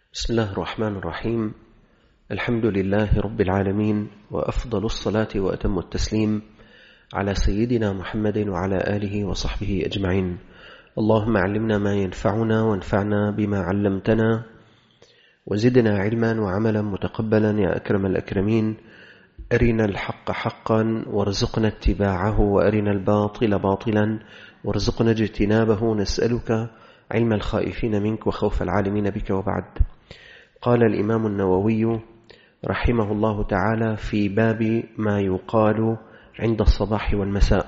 بسم الله الرحمن الرحيم. الحمد لله رب العالمين، وأفضل الصلاة وأتم التسليم على سيدنا محمد وعلى آله وصحبه أجمعين. اللهم علمنا ما ينفعنا وانفعنا بما علمتنا، وزدنا علما وعملا متقبلا يا أكرم الأكرمين. أرنا الحق حقا وارزقنا اتباعه، وأرنا الباطل باطلا وارزقنا اجتنابه. نسألك علم الخائفين منك وخوف العالمين بك. وبعد، قال الإمام النووي رحمه الله تعالى في باب ما يقال عند الصباح والمساء: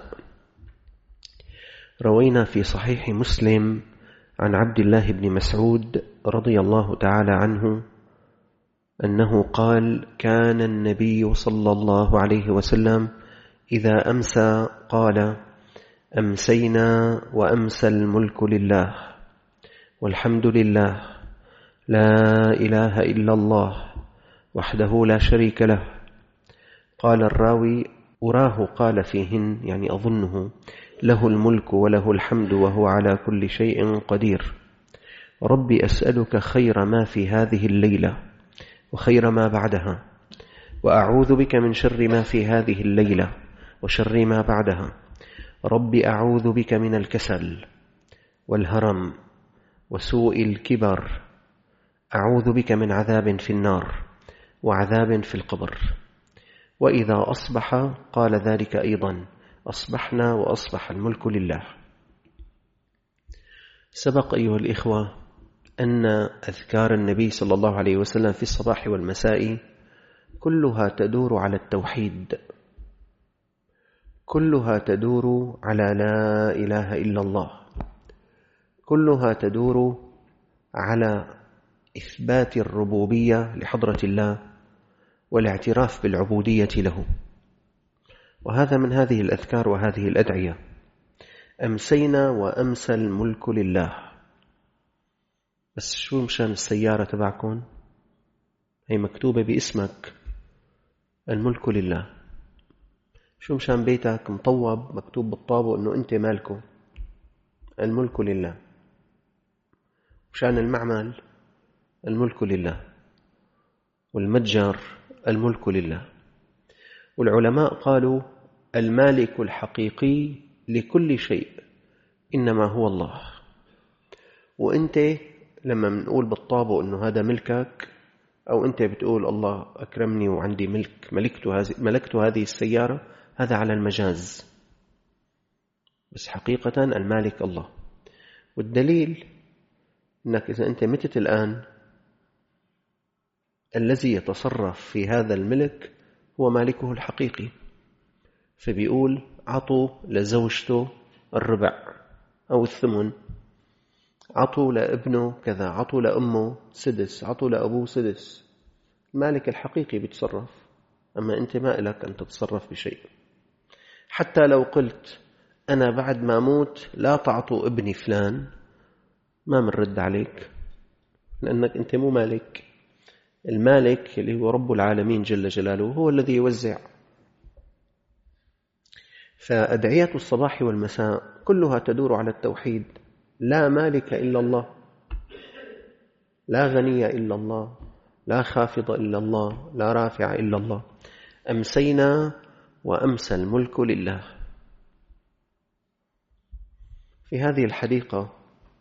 روينا في صحيح مسلم عن عبد الله بن مسعود رضي الله تعالى عنه أنه قال: كان النبي صلى الله عليه وسلم إذا أمسى قال: أمسينا وأمسى الملك لله والحمد لله، لا إله إلا الله وحده لا شريك له. قال الراوي: أراه قال فيهن، يعني أظنه: له الملك وله الحمد وهو على كل شيء قدير. ربي أسألك خير ما في هذه الليلة وخير ما بعدها، وأعوذ بك من شر ما في هذه الليلة وشر ما بعدها. ربي أعوذ بك من الكسل والهرم وسوء الكبر. أعوذ بك من عذاب في النار وعذاب في القبر. وإذا أصبح قال ذلك أيضا: أصبحنا وأصبح الملك لله. سبق أيها الإخوة أن أذكار النبي صلى الله عليه وسلم في الصباح والمساء كلها تدور على التوحيد، كلها تدور على لا إله إلا الله، كلها تدور على إثبات الربوبية لحضرة الله والاعتراف بالعبودية له. وهذا من هذه الأذكار وهذه الأدعية: أمسينا وأمسى الملك لله. بس شو مشان السيارة تبعكم هي مكتوبة باسمك الملك لله؟ شو مشان بيتك مطوب مكتوب بالطابق أنه أنت مالكه الملك لله؟ مشان المعمل الملك لله، والمتجر الملك لله. والعلماء قالوا: المالك الحقيقي لكل شيء إنما هو الله. وأنت لما بنقول بالطابق أنه هذا ملكك، أو أنت بتقول الله أكرمني وعندي ملك، ملكت هذه السيارة، هذا على المجاز، بس حقيقة المالك الله. والدليل أنك إذا أنت متت الآن، الذي يتصرف في هذا الملك هو مالكه الحقيقي. فبيقول: عطوا لزوجته الربع أو الثمن، عطوا لابنه كذا، عطوا لأمه سدس، عطوا لأبوه سدس. المالك الحقيقي بيتصرف، أما أنت ما إلك أن تتصرف بشيء. حتى لو قلت أنا بعد ما أموت لا تعطوا ابني فلان، ما منرد عليك، لأنك أنت مو مالك. المالك اللي هو رب العالمين جل جلاله هو الذي يوزع. فأدعية الصباح والمساء كلها تدور على التوحيد: لا مالك إلا الله، لا غني إلا الله، لا خافض إلا الله، لا رافع إلا الله. أمسينا وأمسى الملك لله. في هذه الحديقة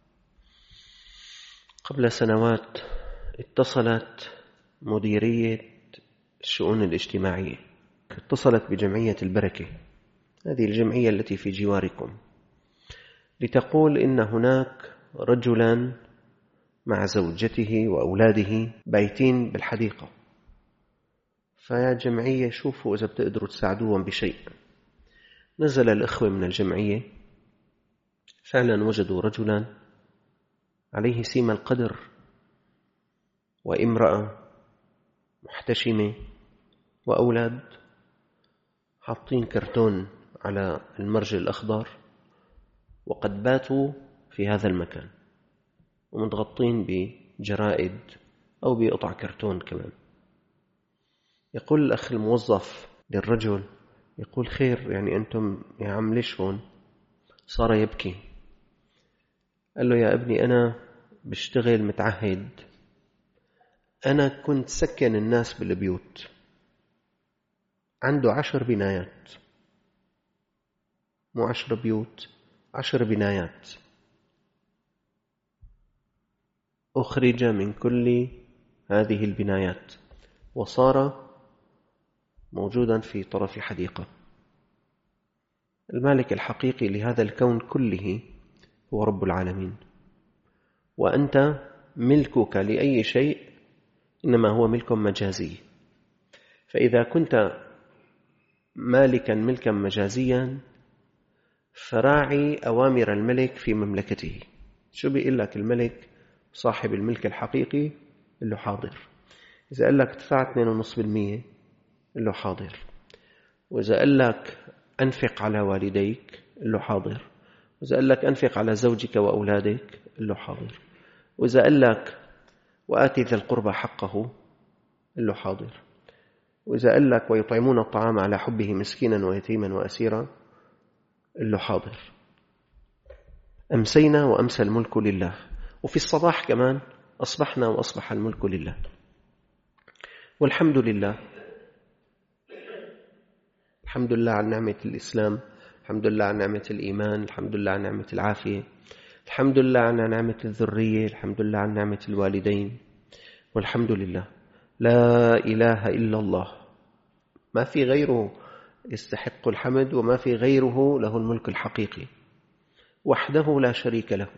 قبل سنوات اتصلت مديرية الشؤون الاجتماعية، اتصلت بجمعية البركة، هذه الجمعية التي في جواركم، لتقول إن هناك رجلا مع زوجته وأولاده بايتين بالحديقة، فيا جمعية شوفوا إذا بتقدروا تساعدوهم بشيء. نزل الإخوة من الجمعية، فعلا وجدوا رجلا عليه سيم القدر، وامرأة محتشمة وأولاد، حاطين كرتون على المرج الأخضر، وقد باتوا في هذا المكان ومتغطين بجرائد أو بقطع كرتون كمان. يقول الأخ الموظف للرجل، يقول: خير يعني أنتم يا عم ليش هون؟ صار يبكي. قال له: يا ابني أنا بشتغل متعهد أنا كنت سكن الناس بالبيوت، عنده 10 بنايات، مو 10 بيوت، 10 بنايات، أخرج من كل هذه البنايات وصار موجودا في طرف حديقة. المالك الحقيقي لهذا الكون كله هو رب العالمين، وأنت ملكك لأي شيء إنما هو ملك مجازي. فإذا كنت مالكا ملكا مجازيا فراعي أوامر الملك في مملكته. شو بيقول لك الملك صاحب الملك الحقيقي؟ اللي حاضر. إذا قال لك ادفع 2.5% اللي حاضر، وإذا قال لك أنفق على والديك اللي حاضر، وإذا قال لك أنفق على زوجك وأولادك اللي حاضر، وإذا قال لك وآتي ذا القربى حقه اللي حاضر، وإذا قال لك ويطعمون الطعام على حبه مسكينا ويتيما وأسيرا اللي حاضر. أمسينا وأمسى الملك لله، وفي الصباح كمان أصبحنا وأصبح الملك لله. والحمد لله، الحمد لله على نعمة الإسلام، الحمد لله على نعمة الإيمان، الحمد لله على نعمة العافية، الحمد لله على نعمة الذرية، الحمد لله على نعمة الوالدين، والحمد لله. لا إله إلا الله، ما في غيره يستحق الحمد، وما في غيره له الملك الحقيقي وحده لا شريك له،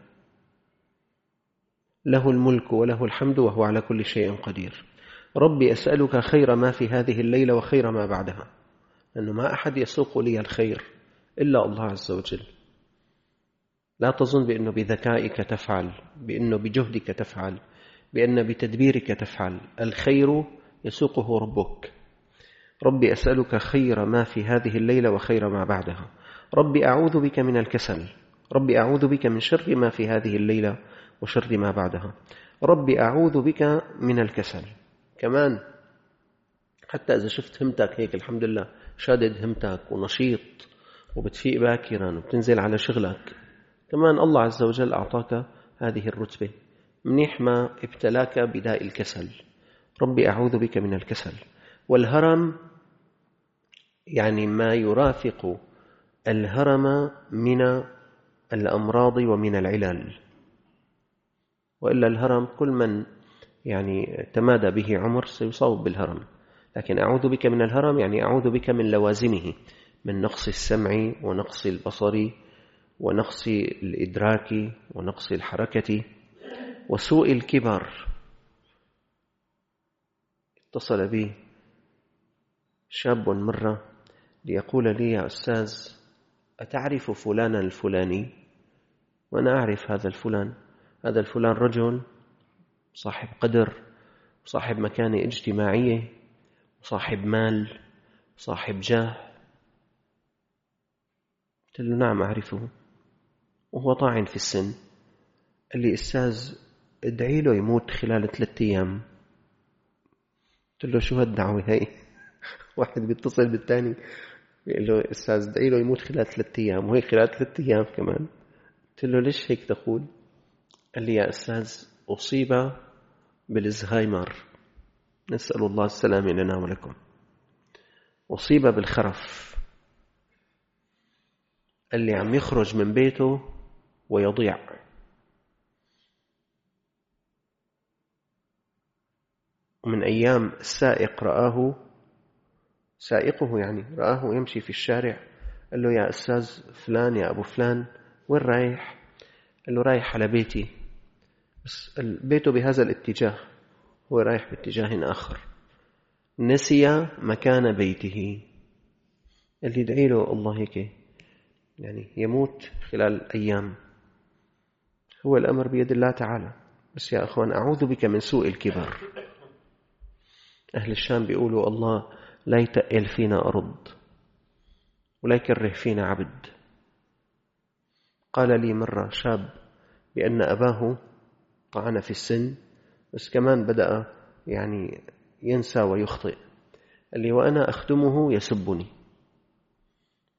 له الملك وله الحمد وهو على كل شيء قدير. ربي أسألك خير ما في هذه الليلة وخير ما بعدها، لأنه ما أحد يسوق لي الخير إلا الله عز وجل. لا تظن بأنه بذكائك تفعل، بأنه بجهدك تفعل، بأن بتدبيرك تفعل. الخير يسوقه ربك. ربي أسألك خير ما في هذه الليلة وخير ما بعدها. ربي أعوذ بك من الكسل، ربي أعوذ بك من شر ما في هذه الليلة وشر ما بعدها. ربي أعوذ بك من الكسل. كمان حتى إذا شفت همتك هيك الحمد لله شادد همتك ونشيط وبتفيق باكرا وبتنزل على شغلك، كمان الله عز وجل أعطاك هذه الرتبة. منيح ما ابتلاك بداء الكسل. ربي أعوذ بك من الكسل. والهرم يعني ما يرافق الهرم من الأمراض ومن العلل، وإلا الهرم كل من يعني تمادى به عمر سيصاب بالهرم. لكن أعوذ بك من الهرم يعني أعوذ بك من لوازمه، من نقص السمع ونقص البصر ونقص الإدراك ونقص الحركة وسوء الكبر. اتصل بي شاب مرة ليقول لي يا أستاذ أتعرف فلانا الفلاني؟ وأنا أعرف هذا الفلان. هذا الفلان رجل صاحب قدر، صاحب مكانة اجتماعية، صاحب مال، صاحب جاه. قلت له نعم أعرفه، وهو طاعن في السن. قال لي أستاذ ادعي له يموت خلال 3 أيام. قلت له شو هالدعوة هاي؟ واحد بيتصل بالتاني بيقول له أستاذ ادعي له يموت خلال 3 أيام، وهي خلال 3 أيام كمان. قلت له ليش هيك تقول؟ قال لي يا أستاذ أصيب بالزهايمر، نسأل الله السلامة لنا ولكم. أصيب بالخرف. قال لي عم يخرج من بيته ويضيع. ومن أيام السائق سائقه يعني رآه يمشي في الشارع. قال له يا أستاذ فلان، يا أبو فلان وين رايح؟ قال له رايح على بيتي، بس بيته بهذا الاتجاه، هو رايح باتجاه آخر، نسي مكان بيته. اللي يدعي له الله هيك يعني يموت خلال أيام. هو الأمر بيد الله تعالى. بس يا أخوان أعوذ بك من سوء الكبر. أهل الشام بيقولوا الله لا يتقل فينا أرض ولا يكره فينا عبد. قال لي مرة شاب بأن أباه طعن في السن، بس كمان بدأ يعني ينسى ويخطئ. قال لي وأنا أخدمه يسبني،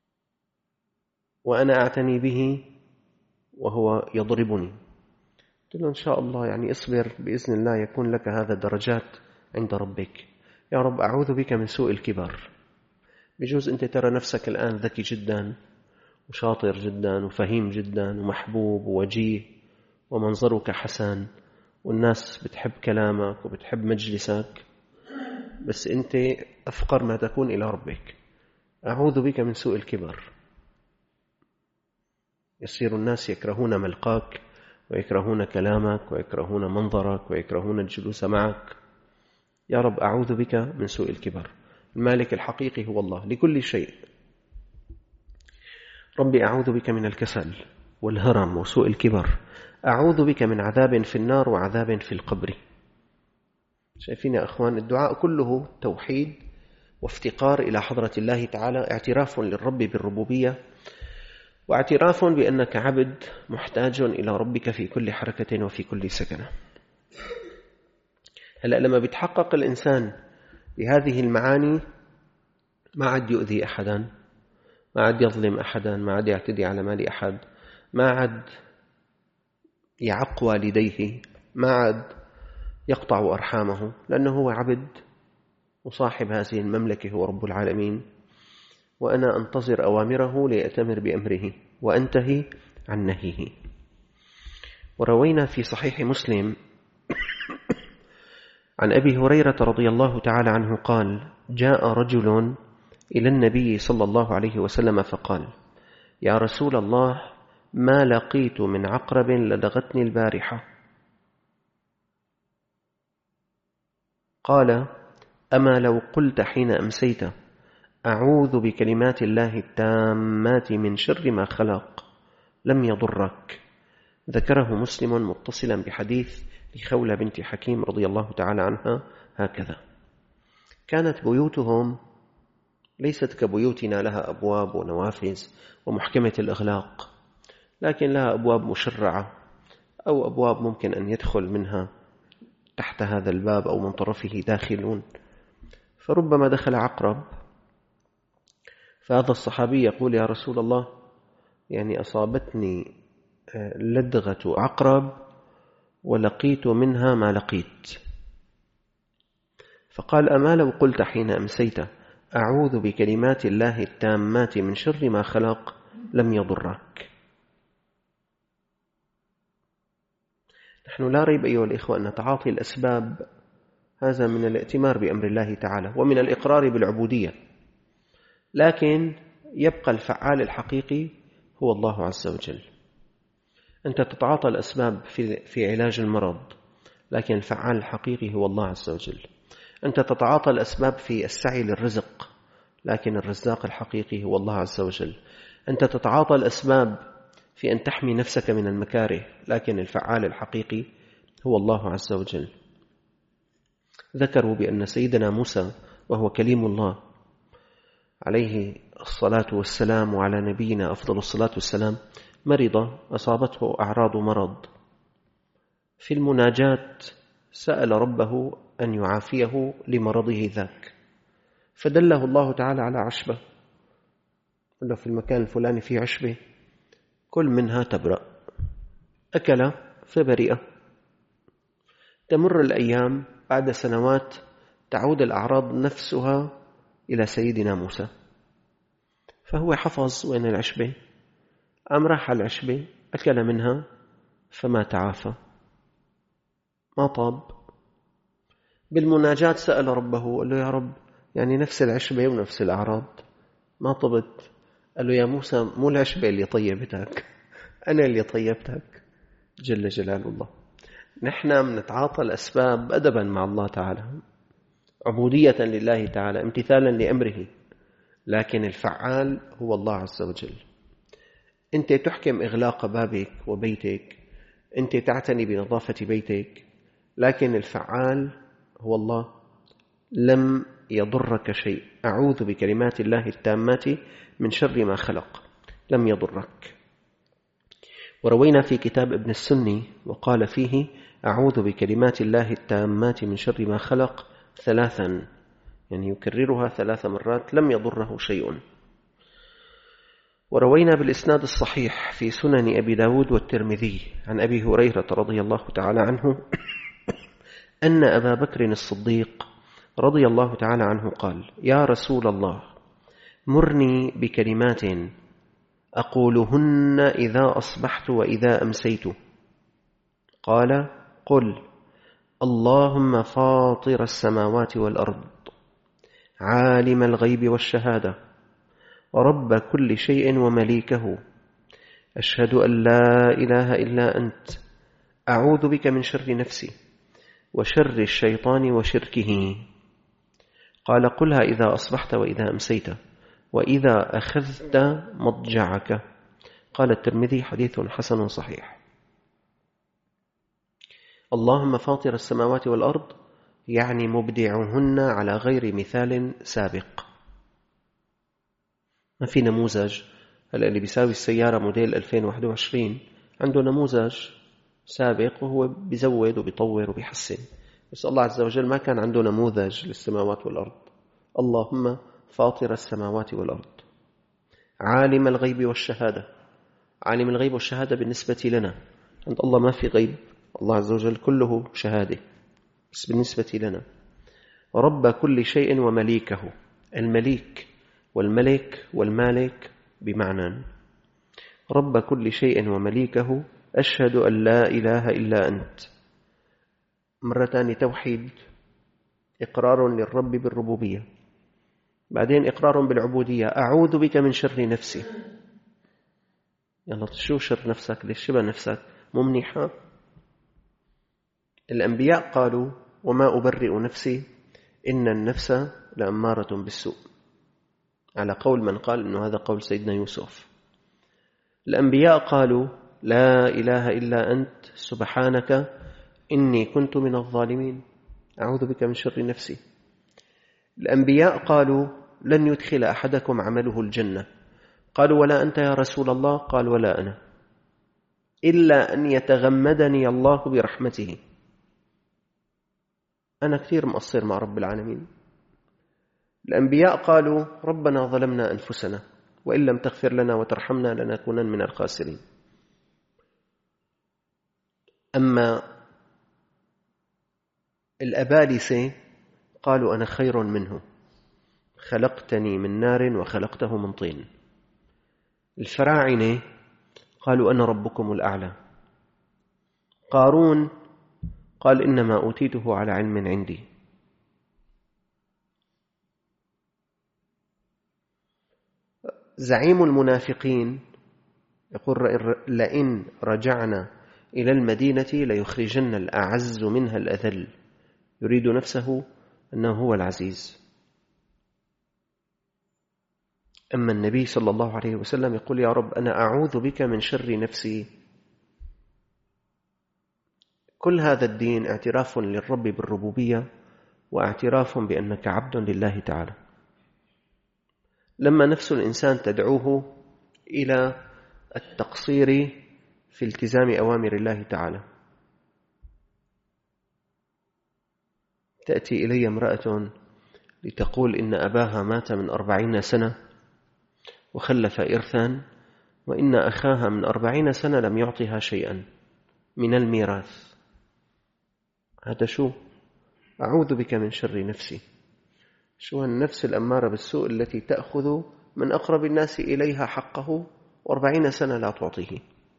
وأنا أعتني به وهو يضربني. قلت له إن شاء الله يعني اصبر بإذن الله يكون لك هذا درجات عند ربك. يا رب أعوذ بك من سوء الكبر. بجوز أنت ترى نفسك الآن ذكي جدا وشاطر جدا وفهيم جدا ومحبوب ووجيه ومنظرك حسن والناس بتحب كلامك وبتحب مجلسك، بس أنت أفقر ما تكون إلى ربك. أعوذ بك من سوء الكبر. يصير الناس يكرهون ملقاك ويكرهون كلامك ويكرهون منظرك ويكرهون الجلوس معك. يا رب أعوذ بك من سوء الكبر. المالك الحقيقي هو الله لكل شيء. ربي أعوذ بك من الكسل والهرم وسوء الكبر. أعوذ بك من عذاب في النار وعذاب في القبر. شايفين يا أخوان، الدعاء كله توحيد وافتقار إلى حضرة الله تعالى، اعتراف للرب بالربوبية واعتراف بأنك عبد محتاج إلى ربك في كل حركة وفي كل سكنة. هلأ لما بيتحقق الإنسان بهذه المعاني ما عاد يؤذي أحدا، ما عاد يظلم أحدا، ما عاد يعتدي على مال أحد، ما عاد يعق والديه، ما عاد يقطع أرحامه، لأنه هو عبد وصاحب هذه المملكة هو رب العالمين، وأنا أنتظر أوامره لأتمر بأمره وأنتهي عن نهيه. وروينا في صحيح مسلم عن أبي هريرة رضي الله تعالى عنه قال: جاء رجل إلى النبي صلى الله عليه وسلم فقال: يا رسول الله، ما لقيت من عقرب لدغتني البارحة. قال: أما لو قلت حين أمسيت أعوذ بكلمات الله التامات من شر ما خلق لم يضرك. ذكره مسلم متصلا بحديث لخولة بنت حكيم رضي الله تعالى عنها هكذا. كانت بيوتهم ليست كبيوتنا لها أبواب ونوافذ ومحكمة الإغلاق، لكن لها أبواب مشرعة أو أبواب ممكن أن يدخل منها تحت هذا الباب أو من طرفه داخلون. فربما دخل عقرب، فهذا الصحابي يقول: يا رسول الله، يعني أصابتني لدغة عقرب ولقيت منها ما لقيت. فقال: أما لو قلت حين أمسيت أعوذ بكلمات الله التامات من شر ما خلق لم يضرك. نحن لا ريب أيها الإخوة أن تعاطي الأسباب هذا من الائتمار بأمر الله تعالى ومن الإقرار بالعبودية، لكن يبقى الفعال الحقيقي هو الله عز وجل. أنت تتعاطى الأسباب في علاج المرض، لكن الفعال الحقيقي هو الله عز وجل. أنت تتعاطى الأسباب في السعي للرزق، لكن الرزاق الحقيقي هو الله عز وجل. أنت تتعاطى الأسباب في أن تحمي نفسك من المكاره، لكن الفعال الحقيقي هو الله عز وجل. ذكروا بأن سيدنا موسى وهو كليم الله عليه الصلاة والسلام وعلى نبينا أفضل الصلاة والسلام مرض، أصابته أعراض مرض. في المناجاة سأل ربه أن يعافيه لمرضه ذاك، فدله الله تعالى على عشبة، قال له: في المكان الفلاني في عشبة، كل منها تبرأ. أكل فبرئ. تمر الأيام، بعد سنوات تعود الأعراض نفسها إلى سيدنا موسى، فهو حفظ وين العشبة، قام راح على العشبة أكل منها فما تعافى، ما طاب. بالمناجاة سأل ربه، قال له: يا رب، يعني نفس العشبة ونفس الأعراض ما طبت. قال له: يا موسى، مو العشبة اللي طيبتك، أنا اللي طيبتك جل جلال الله. نحن بنتعاطى الأسباب أدبا مع الله تعالى، عبودية لله تعالى، امتثالا لأمره، لكن الفعال هو الله عز وجل. أنت تحكم إغلاق بابك وبيتك، أنت تعتني بنظافة بيتك، لكن الفعال هو الله. لم يضرك شيء. أعوذ بكلمات الله التامات من شر ما خلق لم يضرك. وروينا في كتاب ابن السني وقال فيه: أعوذ بكلمات الله التامات من شر ما خلق 3، يعني يكررها 3 مرات لم يضره شيء. وروينا بالإسناد الصحيح في سنن أبي داود والترمذي عن أبي هريرة رضي الله تعالى عنه أن أبا بكر الصديق رضي الله تعالى عنه قال: يا رسول الله، مرني بكلمات أقولهن إذا أصبحت وإذا أمسيت. قال: قل: اللهم فاطر السماوات والأرض، عالم الغيب والشهادة، ورب كل شيء ومليكه، أشهد أن لا إله إلا أنت، أعوذ بك من شر نفسي وشر الشيطان وشركه. قال: قلها إذا أصبحت وإذا أمسيت وإذا أخذت مضجعك. قال الترمذي: حديث حسن صحيح. اللهم فاطر السماوات والأرض يعني مبدعهن على غير مثال سابق. ما في نموذج. هلأ اللي بيساوي السيارة موديل 2021 عنده نموذج سابق وهو بيزود وبيطور وبيحسن، بس الله عز وجل ما كان عنده نموذج للسماوات والأرض. اللهم فاطر السماوات والأرض، عالم الغيب والشهادة. عالم الغيب والشهادة بالنسبة لنا، عند الله ما في غيب، الله عز وجل كله شهادة، بس بالنسبة لنا رب كل شيء ومليكه. المليك والملك والمالك بمعنى رب كل شيء ومليكه، أشهد أن لا إله إلا أنت. مرة ثانية توحيد، إقرار للرب بالربوبية، بعدين إقرار بالعبودية. أعوذ بك من شر نفسي. يلا شو شر نفسك؟ ليش شبه نفسك مو منيحة؟ الأنبياء قالوا: وما أبرئ نفسي إن النفس لأمارة بالسوء، على قول من قال إنه هذا قول سيدنا يوسف. الأنبياء قالوا: لا إله إلا أنت، سبحانك إني كنت من الظالمين، أعوذ بك من شر نفسي. الأنبياء قالوا: لن يدخل أحدكم عمله الجنة. قالوا: ولا أنت يا رسول الله؟ قال: ولا أنا، إلا أن يتغمدني الله برحمته. أنا كثير مقصر مع رب العالمين. الأنبياء قالوا: ربنا ظلمنا أنفسنا وإن لم تغفر لنا وترحمنا لنكونن من الخاسرين. أما الأبالسة قالوا: أنا خير منه، خلقتني من نار وخلقته من طين. الفراعنة قالوا: أنا ربكم الأعلى. قارون قال: إنما أوتيته على علم عندي. زعيم المنافقين يقول: لئن رجعنا إلى المدينة ليخرجن الأعز منها الأذل، يريد نفسه أنه هو العزيز. أما النبي صلى الله عليه وسلم يقول: يا رب أنا أعوذ بك من شر نفسي. كل هذا الدين اعتراف للرب بالربوبية واعتراف بأنك عبد لله تعالى. لما نفس الإنسان تدعوه إلى التقصير في التزام أوامر الله تعالى، تأتي إلي امرأة لتقول إن أباها مات من 40 سنة وخلف إرثا، وإن أخاها من 40 سنة لم يعطها شيئا من الميراث. هذا شو؟ أعوذ بك من شر نفسي. شو النفس الأمارة بالسوء التي تأخذ من أقرب الناس إليها حقه و40 سنة لا تعطيه.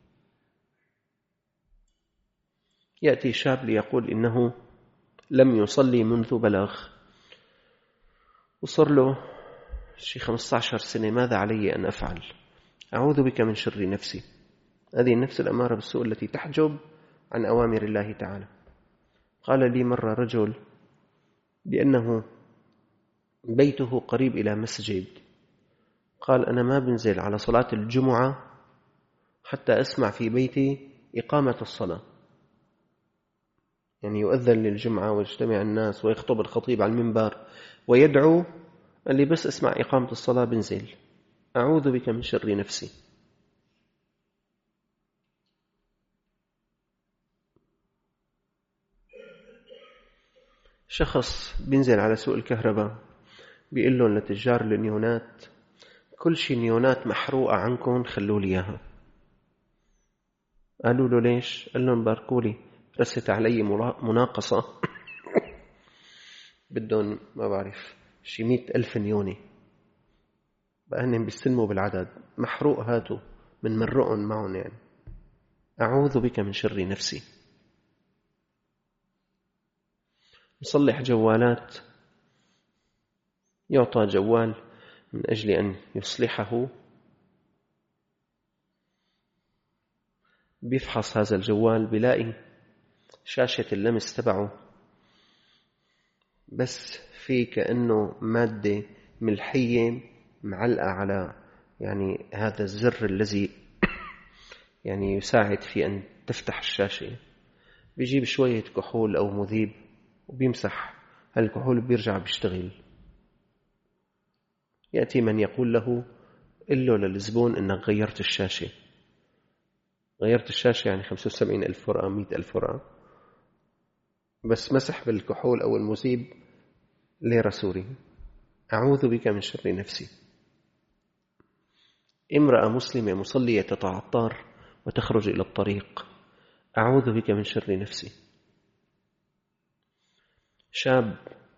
يأتي شاب ليقول إنه لم يصلي منذ بلغ، وصار له شي 15 سنة، ماذا علي أن أفعل؟ أعوذ بك من شر نفسي. هذه النفس الأمارة بالسوء التي تحجب عن أوامر الله تعالى. قال لي مرة رجل بأنه بيته قريب إلى مسجد، قال: أنا ما بنزل على صلاة الجمعة حتى أسمع في بيتي إقامة الصلاة، يعني يؤذن للجمعة ويجتمع الناس ويخطب الخطيب على المنبر ويدعو، اللي بس أسمع إقامة الصلاة بنزل. أعوذ بك من شر نفسي. شخص بينزل على سوق الكهرباء بيقول لهم لتجار النيونات: كل شي نيونات محروقة عنكم خلوا لي إياها. قالوا له ليش؟ قال لهم باركوا لي، رست علي مناقصة بدهم ما بعرف شي 100,000 نيونة، بقى هن بيستلموا بالعدد، محروق هاتوا من مرقهم معهم. يعني أعوذ بك من شر نفسي. يصلح جوالات، يعطى جوال من أجل أن يصلحه، بيفحص هذا الجوال بيلاقي شاشة اللمس تبعه بس في كأنه مادة ملحية معلقة على يعني هذا الزر الذي يعني يساعد في أن تفتح الشاشة. بيجيب شوية كحول أو مذيب وبيمسح هالكحول وبيرجع بيشتغل. يأتي من يقول له إله للزبون إنك غيرت الشاشة. غيرت الشاشة يعني 75,000 ورقة 100,000 ورقة، بس مسح بالكحول أو المذيب ليرة سوري. أعوذ بك من شر نفسي. امرأة مسلمة مصلية تتعطر وتخرج إلى الطريق، أعوذ بك من شر نفسي. شاب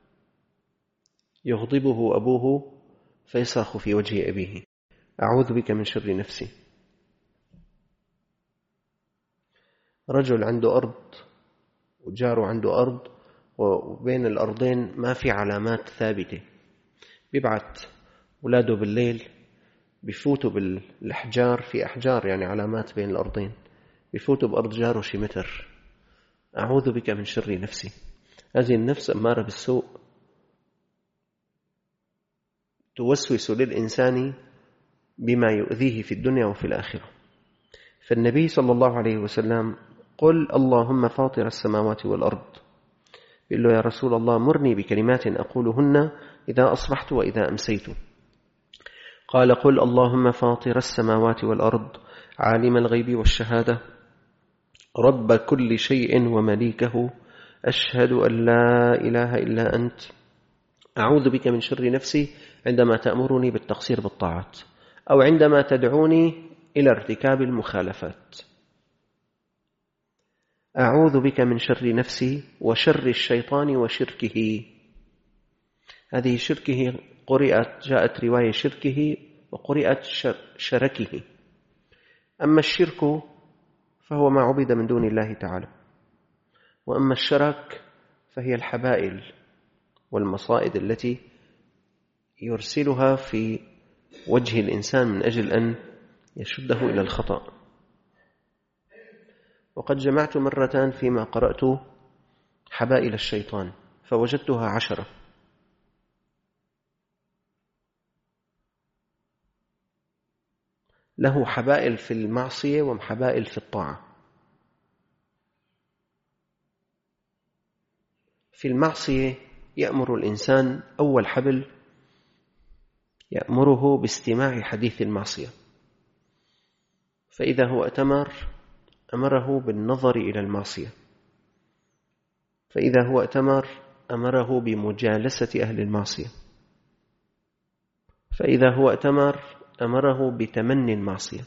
يغضبه أبوه فيصرخ في وجه أبيه، أعوذ بك من شر نفسي. رجل عنده أرض وجاره عنده أرض وبين الأرضين ما في علامات ثابتة، بيبعت ولاده بالليل بيفوتوا بالأحجار، في أحجار يعني علامات بين الأرضين، بيفوتوا بأرض جاره شي متر، أعوذ بك من شر نفسي. هذه النفس أمارة بالسوء، توسوس للإنسان بما يؤذيه في الدنيا وفي الآخرة. فالنبي صلى الله عليه وسلم قل اللهم فاطر السماوات والأرض، يقول له يا رسول الله مرني بكلمات أقولهن إذا أصبحت وإذا أمسيت. قال قل اللهم فاطر السماوات والأرض عالم الغيب والشهادة رب كل شيء ومليكه أشهد أن لا إله إلا أنت أعوذ بك من شر نفسي عندما تأمرني بالتقصير بالطاعات أو عندما تدعوني إلى ارتكاب المخالفات. أعوذ بك من شر نفسي وشر الشيطان وشركه. هذه شركه قرئت، جاءت رواية شركه وقرئت شركه. أما الشرك فهو ما عبد من دون الله تعالى، وأما الشرك فهي الحبائل والمصائد التي يرسلها في وجه الإنسان من أجل أن يشده إلى الخطأ. وقد جمعت مرتان فيما قرأت حبائل الشيطان فوجدتها 10. له حبائل في المعصية وحبائل في الطاعة. في المعصية يأمر الإنسان أول حبل يأمره باستماع حديث المعصية، فإذا هو أتمر أمره بالنظر إلى المعصية، فإذا هو أتمر أمره بمجالسة أهل المعصية، فإذا هو أتمر أمره بتمني المعصية،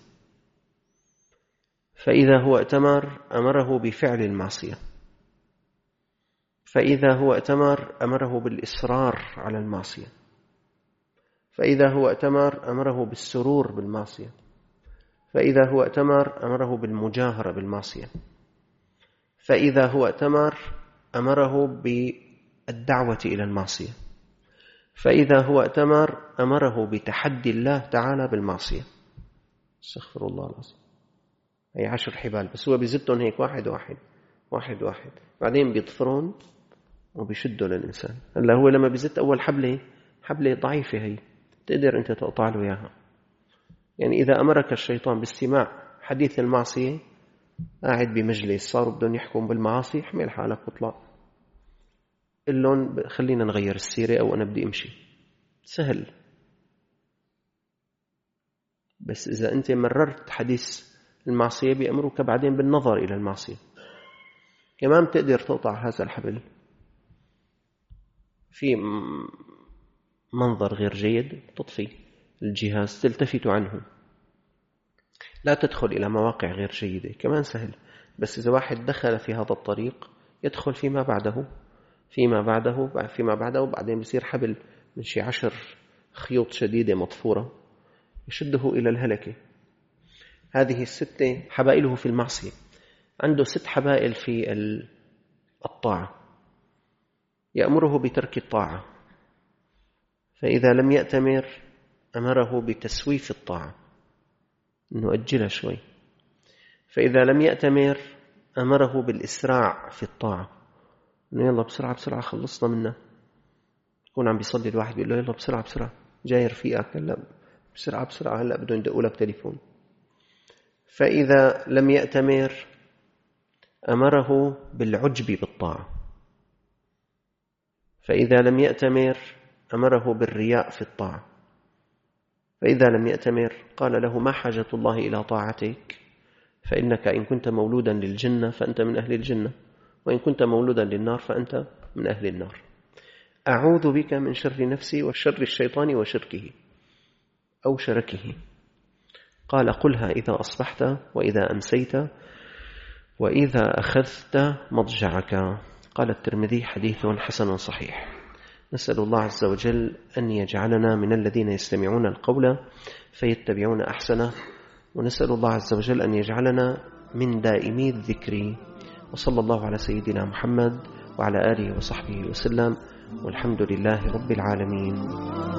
فإذا هو أتمر أمره بفعل المعصية، فإذا هو أتمر أمره بالإصرار على المعصية، فإذا هو أتمر أمره بالسرور بالمعصية، فإذا هو أتمر أمره بالمجاهرة بالمعصية، فإذا هو أتمر أمره بالدعوة إلى المعصية، فإذا هو أتمر أمره بتحدي الله تعالى بالمعصية. استغفر الله العظيم. هي 10 حبال، بس هو بيزتهم هيك واحد واحد واحد واحد، بعدين بيضفرون وبيشدوا للإنسان. هلا هو لما بيزت أول حبلة ضعيفة، هي تقدر أنت تقطع له إياها. يعني إذا أمرك الشيطان باستماع حديث المعصية، قاعد بمجلس صاروا بدهم يحكم بالمعاصي، احمل حالك واطلع، قل لهم خلينا نغير السيرة أو أنا بدي أمشي. سهل. بس إذا أنت مررت حديث المعصية بأمرك بعدين بالنظر إلى المعصية، كمان بتقدر تقطع هذا الحبل. في منظر غير جيد تطفي، الجهاز تلتفت عنه، لا تدخل إلى مواقع غير جيدة. كمان سهل، بس إذا واحد دخل في هذا الطريق يدخل فيما بعده بعدين بصير حبل من شي 10 خيوط شديدة مضفورة يشده إلى الهلكة. هذه 6 حبائله في المعصية، عنده 6 حبائل في الطاعة. يأمره بترك الطاعة، فإذا لم يأتمر أمره بتسويف الطاعة، إنه أجلها شوي. فإذا لم يأتمر أمره بالإسراع في الطاعة، إنه يلا بسرعة خلصنا منها. يكون عم بيصلي الواحد بيقول له يلا بسرعة جاي رفيقك، هلا بسرعة هلا بدهم يدقوا لك تليفون. فإذا لم يأتمر أمره بالعجب بالطاعة. فإذا لم يأتمر أمره بالرياء في الطاعة. فإذا لم يأتمر قال له ما حاجة الله إلى طاعتك، فإنك إن كنت مولودا للجنة فأنت من أهل الجنة، وإن كنت مولودا للنار فأنت من أهل النار. أعوذ بك من شر نفسي وشر الشيطان وشركه أو شركه. قال قلها إذا أصبحت وإذا أمسيت وإذا أخذت مضجعك. قال الترمذي حديث حسن صحيح. نسأل الله عز وجل أن يجعلنا من الذين يستمعون القول فيتبعون أحسنه، ونسأل الله عز وجل أن يجعلنا من دائمي الذكر. وصلى الله على سيدنا محمد وعلى آله وصحبه وسلم، والحمد لله رب العالمين.